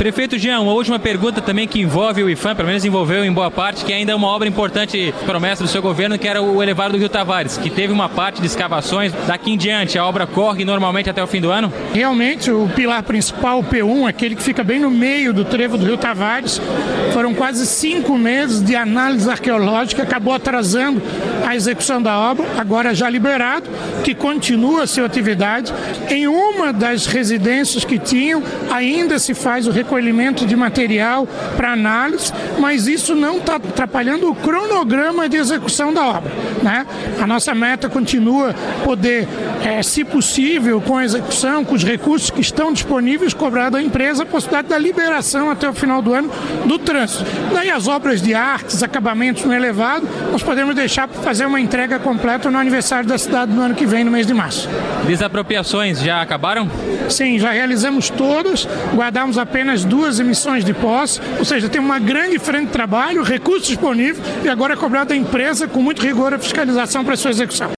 Prefeito Jean, uma última pergunta também que envolve o IPHAN, pelo menos envolveu em boa parte, que ainda é uma obra importante, promessa do seu governo, que era o elevado do Rio Tavares, que teve uma parte de escavações. Daqui em diante, a obra corre normalmente até o fim do ano? Realmente, o pilar principal, o P1, aquele que fica bem no meio do trevo do Rio Tavares, foram quase 5 meses de análise arqueológica, acabou atrasando a execução da obra, agora já liberado, que continua a sua atividade. Em uma das residências que tinham, ainda se faz o recolhimento de material para análise, mas isso não está atrapalhando o cronograma de execução da obra, né? A nossa meta continua poder, se possível, com a execução, com os recursos que estão disponíveis, cobrar da empresa a possibilidade da liberação até o final do ano do trânsito. Daí as obras de artes, acabamentos no elevado, nós podemos deixar para fazer uma entrega completa no aniversário da cidade no ano que vem, no mês de março. Desapropriações já acabaram? Sim, já realizamos todas, guardamos apenas 2 emissões de posse, ou seja, tem uma grande frente de trabalho, recursos disponíveis e agora é cobrado da empresa com muito rigor a fiscalização para sua execução.